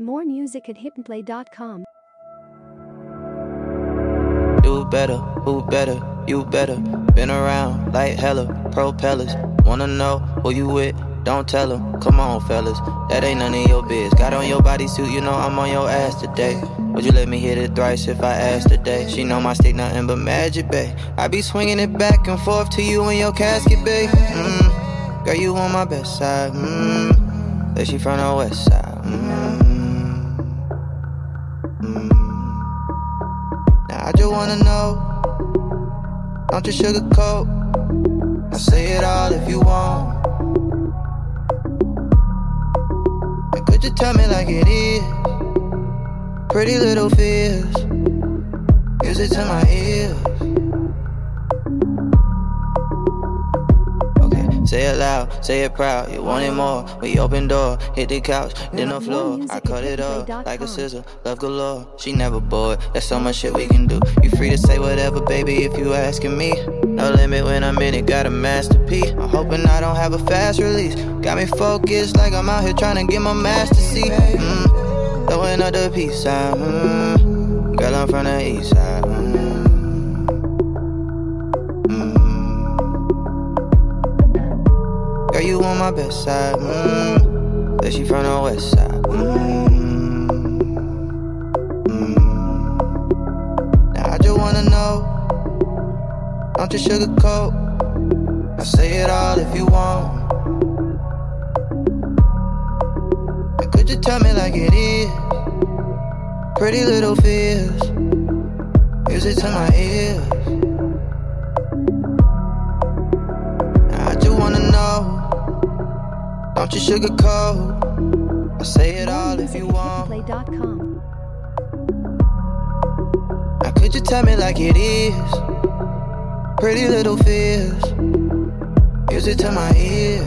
More music at hitandplay.com. Do better, who better, you better. Been around like hella propellers. Wanna know who you with? Don't tell them. Come on, fellas, that ain't none of your biz. Got on your bodysuit, you know I'm on your ass today. Would you let me hit it thrice if I asked today? She know my stick nothing but magic, babe. I be swinging it back and forth to you in your casket, babe. Girl, you on my best side. That she from the west side. Now I just wanna know, don't you sugarcoat. I'll say it all if you want. And could you tell me like it is? Pretty little fears, music to my ears. Okay, say it loud, say it proud. You want it more? We open door, hit the couch, then the floor. I cut it up like a scissor, love galore. She never bored, there's so much shit we can do. You free to say whatever, baby, if you asking me. No limit when I'm in it, got a masterpiece. I'm hoping I don't have a fast release. Got me focused like I'm out here trying to get my master seat. Throwing up the peace sign, girl, I'm from the east side. Girl, you on my best side, but she from the west side. Now I just wanna know, don't you sugarcoat. I'll say it all if you want. Could you tell me like it is? Pretty little fears, music to my ears. I just wanna know, don't you sugarcoat. I'll say it all if you want. Now could you tell me like it is? Pretty little fears, music to my ears.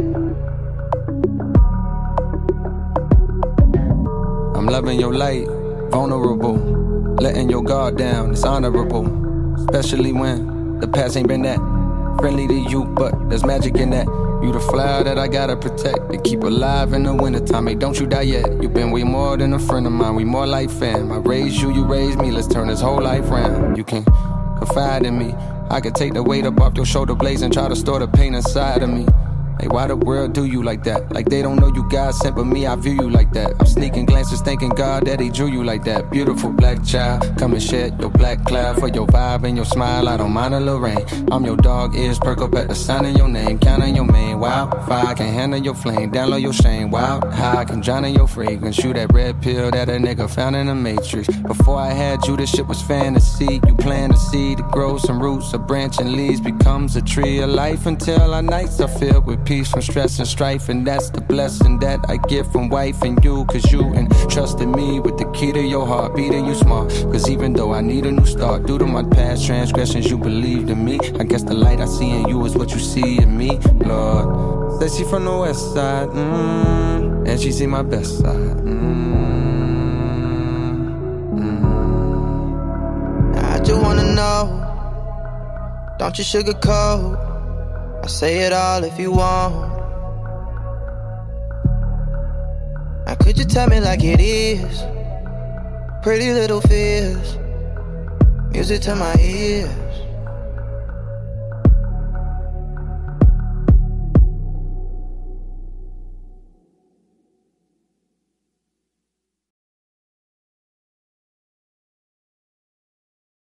I'm loving your light, vulnerable. Letting your guard down, it's honorable. Especially when the past ain't been that friendly to you, but there's magic in that. You the flower that I gotta protect and keep alive in the wintertime. Hey, don't you die yet. You been way more than a friend of mine. We more like fam. I raised you, you raised me. Let's turn this whole life round. You can confide in me. I can take the weight up off your shoulder blades and try to store the pain inside of me. Hey, why the world do you like that? Like they don't know you God sent, but me, I view you like that. I'm sneaking glances, thanking God that he drew you like that. Beautiful black child, come and shed your black cloud. For your vibe and your smile, I don't mind a little rain. I'm your dog, ears perk up at the sound of your name. Count on your mane, wildfire, can handle your flame. Download your shame, wild high, can drown in your fragrance. Shoot that red pill that a nigga found in the matrix. Before I had you, this shit was fantasy. You plant a seed to grow some roots, a branch and leaves becomes a tree of life. Until our nights are filled with peace from stress and strife, and that's the blessing that I get from wife and you. Cause you entrusted me with the key to your heart, beating you smart. Cause even though I need a new start, due to my past transgressions, you believed in me. I guess the light I see in you is what you see in me, Lord. Said she from the west side, and she see my best side, I just wanna know, don't you sugarcoat. I'll say it all if you want. Now could you tell me like it is? Pretty little fears, music to my ears.